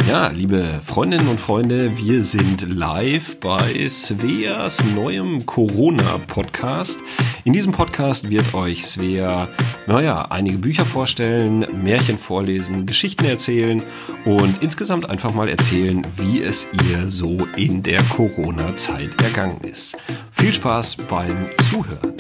Ja, liebe Freundinnen und Freunde, wir sind live bei Sveas neuem Corona-Podcast. In diesem Podcast wird euch Svea, einige Bücher vorstellen, Märchen vorlesen, Geschichten erzählen und insgesamt einfach mal erzählen, wie es ihr so in der Corona-Zeit ergangen ist. Viel Spaß beim Zuhören.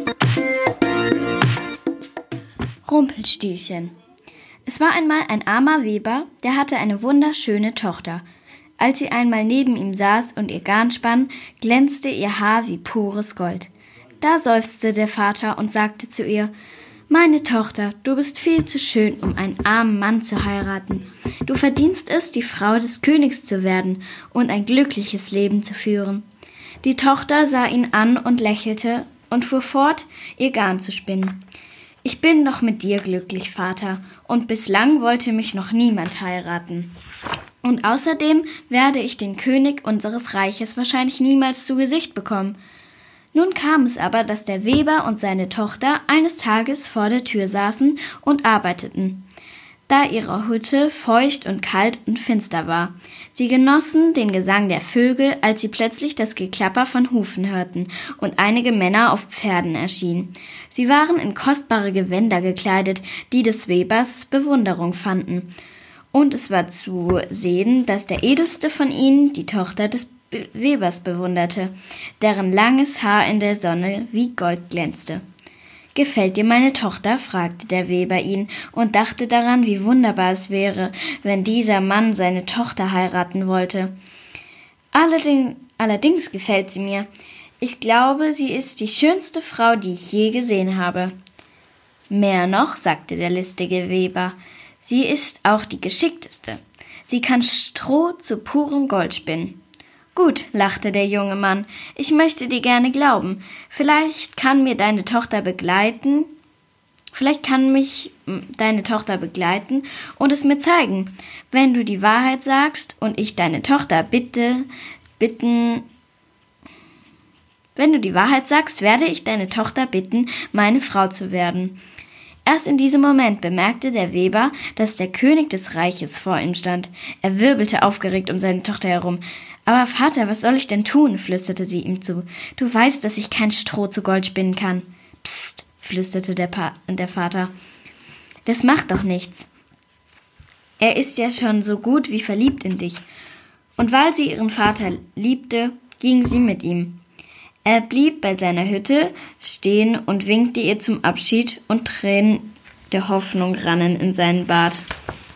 Rumpelstilzchen. Es war einmal ein armer Weber, der hatte eine wunderschöne Tochter. Als sie einmal neben ihm saß und ihr Garn spann, glänzte ihr Haar wie pures Gold. Da seufzte der Vater und sagte zu ihr: »Meine Tochter, du bist viel zu schön, um einen armen Mann zu heiraten. Du verdienst es, die Frau des Königs zu werden und ein glückliches Leben zu führen.« Die Tochter sah ihn an und lächelte und fuhr fort, ihr Garn zu spinnen. »Ich bin doch mit dir glücklich, Vater, und bislang wollte mich noch niemand heiraten. Und außerdem werde ich den König unseres Reiches wahrscheinlich niemals zu Gesicht bekommen.« Nun kam es aber, dass der Weber und seine Tochter eines Tages vor der Tür saßen und arbeiteten, da ihre Hütte feucht und kalt und finster war. Sie genossen den Gesang der Vögel, als sie plötzlich das Geklapper von Hufen hörten und einige Männer auf Pferden erschienen. Sie waren in kostbare Gewänder gekleidet, die des Webers Bewunderung fanden. Und es war zu sehen, dass der edelste von ihnen die Tochter des Webers bewunderte, deren langes Haar in der Sonne wie Gold glänzte. »Gefällt dir meine Tochter?« fragte der Weber ihn und dachte daran, wie wunderbar es wäre, wenn dieser Mann seine Tochter heiraten wollte. Allerdings gefällt sie mir. Ich glaube, sie ist die schönste Frau, die ich je gesehen habe.« »Mehr noch«, sagte der listige Weber, »sie ist auch die geschickteste. Sie kann Stroh zu purem Gold spinnen.« »Gut«, lachte der junge Mann, »ich möchte dir gerne glauben. Vielleicht kann mich deine Tochter begleiten und es mir zeigen. Wenn du die Wahrheit sagst und ich deine Tochter werde ich deine Tochter bitten, meine Frau zu werden.« Erst in diesem Moment bemerkte der Weber, dass der König des Reiches vor ihm stand. Er wirbelte aufgeregt um seine Tochter herum. »Aber Vater, was soll ich denn tun?« flüsterte sie ihm zu. »Du weißt, dass ich kein Stroh zu Gold spinnen kann.« »Psst«, flüsterte der Vater. »Das macht doch nichts. Er ist ja schon so gut wie verliebt in dich.« Und weil sie ihren Vater liebte, ging sie mit ihm. Er blieb bei seiner Hütte stehen und winkte ihr zum Abschied, und Tränen der Hoffnung rannen in seinen Bart.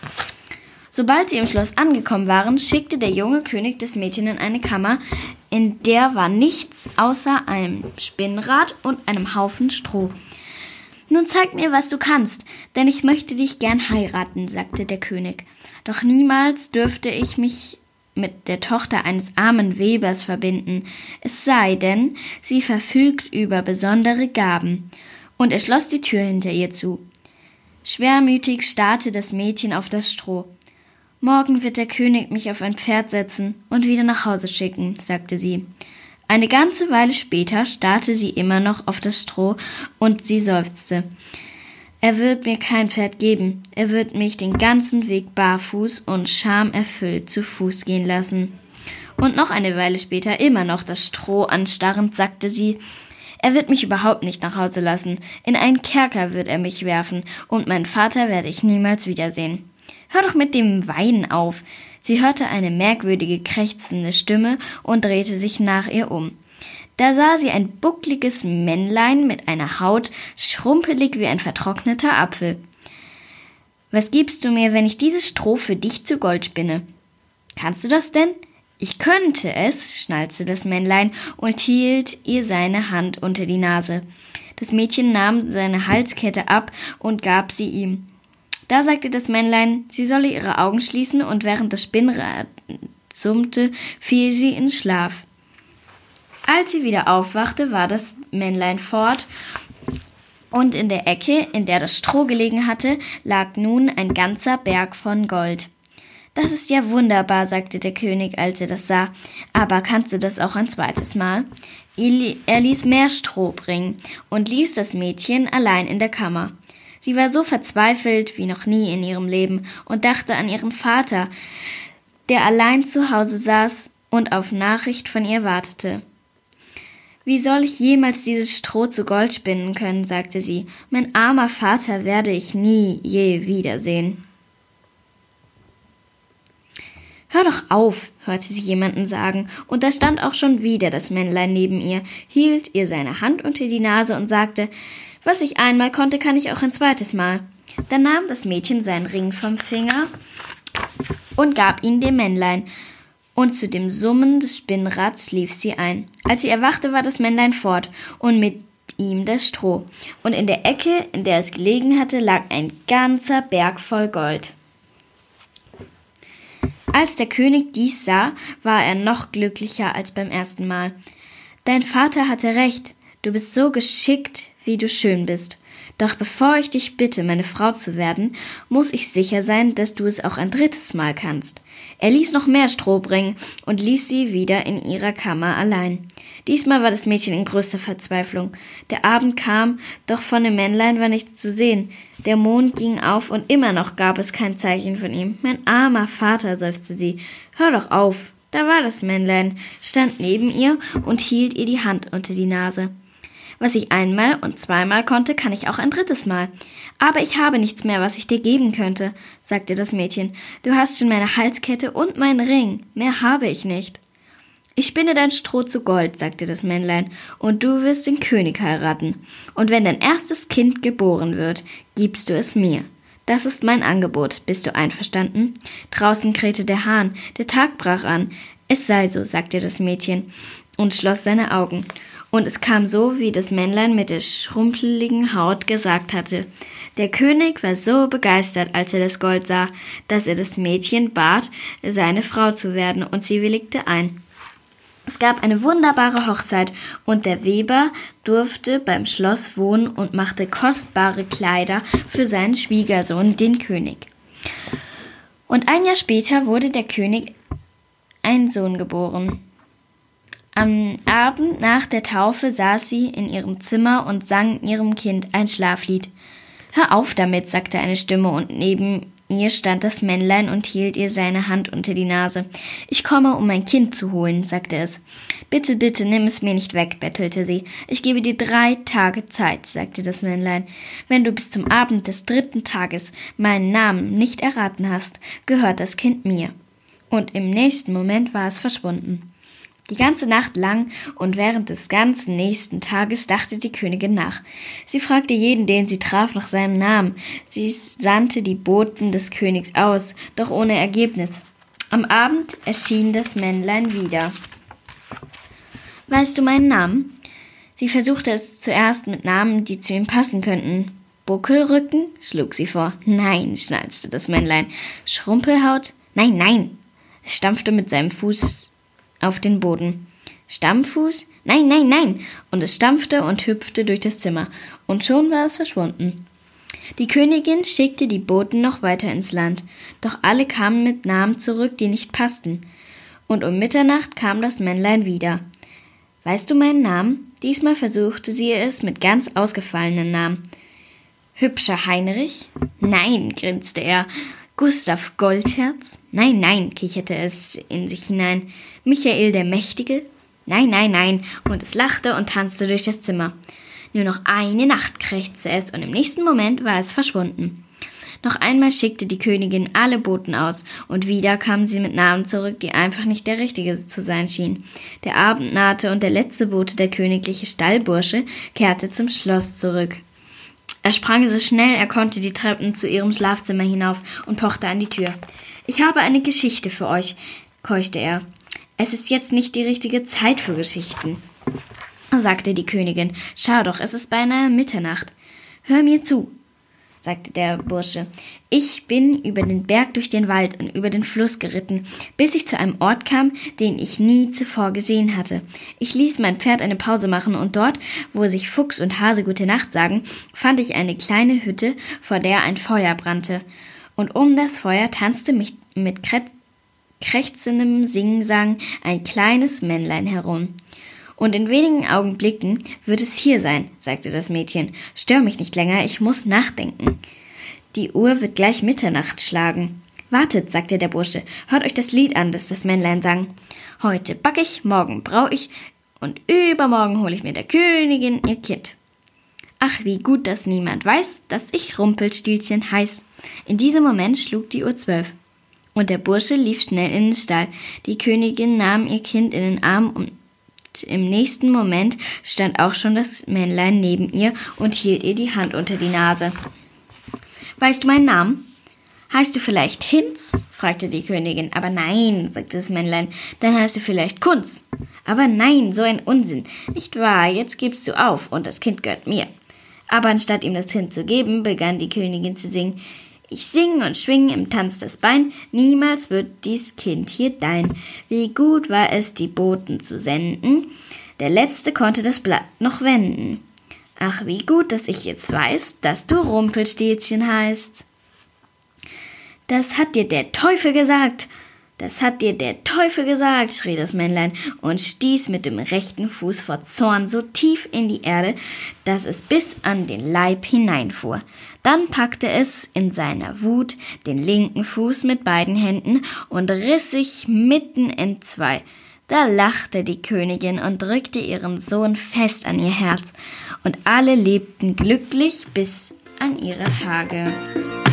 Sobald sie im Schloss angekommen waren, schickte der junge König das Mädchen in eine Kammer, in der war nichts außer einem Spinnrad und einem Haufen Stroh. »Nun zeig mir, was du kannst, denn ich möchte dich gern heiraten«, sagte der König. »Doch niemals dürfte ich mich mit der Tochter eines armen Webers verbinden, es sei denn, sie verfügt über besondere Gaben.« Und er schloss die Tür hinter ihr zu. Schwermütig starrte das Mädchen auf das Stroh. »Morgen wird der König mich auf ein Pferd setzen und wieder nach Hause schicken«, sagte sie. Eine ganze Weile später starrte sie immer noch auf das Stroh und sie seufzte. »Er wird mir kein Pferd geben, er wird mich den ganzen Weg barfuß und schamerfüllt zu Fuß gehen lassen.« Und noch eine Weile später immer noch das Stroh anstarrend, sagte sie: »Er wird mich überhaupt nicht nach Hause lassen, in einen Kerker wird er mich werfen und meinen Vater werde ich niemals wiedersehen.« »Hör doch mit dem Weinen auf!« Sie hörte eine merkwürdige, krächzende Stimme und drehte sich nach ihr um. Da sah sie ein buckliges Männlein mit einer Haut, schrumpelig wie ein vertrockneter Apfel. »Was gibst du mir, wenn ich dieses Stroh für dich zu Gold spinne?« »Kannst du das denn?« »Ich könnte es«, schnalzte das Männlein und hielt ihr seine Hand unter die Nase. Das Mädchen nahm seine Halskette ab und gab sie ihm. Da sagte das Männlein, sie solle ihre Augen schließen, und während das Spinnrad summte, fiel sie in Schlaf. Als sie wieder aufwachte, war das Männlein fort, und in der Ecke, in der das Stroh gelegen hatte, lag nun ein ganzer Berg von Gold. »Das ist ja wunderbar«, sagte der König, als er das sah. »Aber kannst du das auch ein zweites Mal?« Er ließ mehr Stroh bringen und ließ das Mädchen allein in der Kammer. Sie war so verzweifelt wie noch nie in ihrem Leben und dachte an ihren Vater, der allein zu Hause saß und auf Nachricht von ihr wartete. »Wie soll ich jemals dieses Stroh zu Gold spinnen können?« sagte sie. »Mein armer Vater werde ich nie je wiedersehen.« »Hör doch auf«, hörte sie jemanden sagen, und da stand auch schon wieder das Männlein neben ihr, hielt ihr seine Hand unter die Nase und sagte, »Was ich einmal konnte, kann ich auch ein zweites Mal.« Dann nahm das Mädchen seinen Ring vom Finger und gab ihn dem Männlein, und zu dem Summen des Spinnrads lief sie ein. Als sie erwachte, war das Männlein fort und mit ihm das Stroh, und in der Ecke, in der es gelegen hatte, lag ein ganzer Berg voll Gold. Als der König dies sah, war er noch glücklicher als beim ersten Mal. »Dein Vater hatte recht, du bist so geschickt, wie du schön bist. Doch bevor ich dich bitte, meine Frau zu werden, muss ich sicher sein, dass du es auch ein drittes Mal kannst.« Er ließ noch mehr Stroh bringen und ließ sie wieder in ihrer Kammer allein. Diesmal war das Mädchen in größter Verzweiflung. Der Abend kam, doch von dem Männlein war nichts zu sehen. Der Mond ging auf und immer noch gab es kein Zeichen von ihm. »Mein armer Vater«, seufzte sie, »hör doch auf.« Da war das Männlein, stand neben ihr und hielt ihr die Hand unter die Nase. »Was ich einmal und zweimal konnte, kann ich auch ein drittes Mal. Aber ich habe nichts mehr, was ich dir geben könnte«, sagte das Mädchen. »Du hast schon meine Halskette und meinen Ring. Mehr habe ich nicht.« »Ich spinne dein Stroh zu Gold«, sagte das Männlein, »und du wirst den König heiraten. Und wenn dein erstes Kind geboren wird, gibst du es mir. Das ist mein Angebot. Bist du einverstanden?« Draußen krähte der Hahn. Der Tag brach an. »Es sei so«, sagte das Mädchen und schloss seine Augen. Und es kam so, wie das Männlein mit der schrumpeligen Haut gesagt hatte. Der König war so begeistert, als er das Gold sah, dass er das Mädchen bat, seine Frau zu werden, und sie willigte ein. Es gab eine wunderbare Hochzeit, und der Weber durfte beim Schloss wohnen und machte kostbare Kleider für seinen Schwiegersohn, den König. Und ein Jahr später wurde der König ein Sohn geboren. Am Abend nach der Taufe saß sie in ihrem Zimmer und sang ihrem Kind ein Schlaflied. »Hör auf damit«, sagte eine Stimme, und neben ihr stand das Männlein und hielt ihr seine Hand unter die Nase. »Ich komme, um mein Kind zu holen«, sagte es. »Bitte, bitte, nimm es mir nicht weg«, bettelte sie. »Ich gebe dir 3 Tage Zeit«, sagte das Männlein. »Wenn du bis zum Abend des 3. Tages meinen Namen nicht erraten hast, gehört das Kind mir.« Und im nächsten Moment war es verschwunden. Die ganze Nacht lang und während des ganzen nächsten Tages dachte die Königin nach. Sie fragte jeden, den sie traf, nach seinem Namen. Sie sandte die Boten des Königs aus, doch ohne Ergebnis. Am Abend erschien das Männlein wieder. »Weißt du meinen Namen?« Sie versuchte es zuerst mit Namen, die zu ihm passen könnten. »Buckelrücken?« schlug sie vor. »Nein«, schnalzte das Männlein. »Schrumpelhaut?« »Nein, nein!« Er stampfte mit seinem Fuß auf den Boden. »Stammfuß?« »Nein, nein, nein!« Und es stampfte und hüpfte durch das Zimmer. Und schon war es verschwunden. Die Königin schickte die Boten noch weiter ins Land. Doch alle kamen mit Namen zurück, die nicht passten. Und um Mitternacht kam das Männlein wieder. »Weißt du meinen Namen?« Diesmal versuchte sie es mit ganz ausgefallenen Namen. »Hübscher Heinrich?« »Nein«, grinste er. »Gustav Goldherz?« »Nein, nein«, kicherte es in sich hinein. »Michael der Mächtige?« »Nein, nein, nein«, und es lachte und tanzte durch das Zimmer. Nur noch eine Nacht, krächzte es, und im nächsten Moment war es verschwunden. Noch einmal schickte die Königin alle Boten aus, und wieder kamen sie mit Namen zurück, die einfach nicht der richtige zu sein schienen. Der Abend nahte, und der letzte Bote, der königliche Stallbursche, kehrte zum Schloss zurück. Er sprang so schnell er konnte die Treppen zu ihrem Schlafzimmer hinauf und pochte an die Tür. »Ich habe eine Geschichte für euch«, keuchte er. »Es ist jetzt nicht die richtige Zeit für Geschichten«, sagte die Königin. »Schau doch, es ist beinahe Mitternacht. Hör mir zu«, sagte der Bursche. »Ich bin über den Berg durch den Wald und über den Fluss geritten, bis ich zu einem Ort kam, den ich nie zuvor gesehen hatte. Ich ließ mein Pferd eine Pause machen, und dort, wo sich Fuchs und Hase gute Nacht sagen, fand ich eine kleine Hütte, vor der ein Feuer brannte. Und um das Feuer tanzte mich mit krächzendem Singsang ein kleines Männlein herum. »Und in wenigen Augenblicken wird es hier sein«, sagte das Mädchen. »Stör mich nicht länger, ich muss nachdenken. Die Uhr wird gleich Mitternacht schlagen.« »Wartet«, sagte der Bursche, »hört euch das Lied an, das das Männlein sang. Heute back ich, morgen brau ich und übermorgen hol ich mir der Königin ihr Kind. Ach, wie gut, dass niemand weiß, dass ich Rumpelstilzchen heiß.« In diesem Moment schlug die Uhr 12. Und der Bursche lief schnell in den Stall. Die Königin nahm ihr Kind in den Arm und im nächsten Moment stand auch schon das Männlein neben ihr und hielt ihr die Hand unter die Nase. »Weißt du meinen Namen? Heißt du vielleicht Hinz?« fragte die Königin. »Aber nein«, sagte das Männlein, »dann heißt du vielleicht Kunz.« »Aber nein, so ein Unsinn. Nicht wahr, jetzt gibst du auf und das Kind gehört mir.« Aber anstatt ihm das Kind zu geben, begann die Königin zu singen. »Ich sing und schwing im Tanz das Bein, niemals wird dies Kind hier dein. Wie gut war es, die Boten zu senden, der Letzte konnte das Blatt noch wenden. Ach, wie gut, dass ich jetzt weiß, dass du Rumpelstilzchen heißt.« »Das hat dir der Teufel gesagt! Das hat dir der Teufel gesagt«, schrie das Männlein und stieß mit dem rechten Fuß vor Zorn so tief in die Erde, dass es bis an den Leib hineinfuhr. Dann packte es in seiner Wut den linken Fuß mit beiden Händen und riss sich mitten in zwei. Da lachte die Königin und drückte ihren Sohn fest an ihr Herz, und alle lebten glücklich bis an ihre Tage.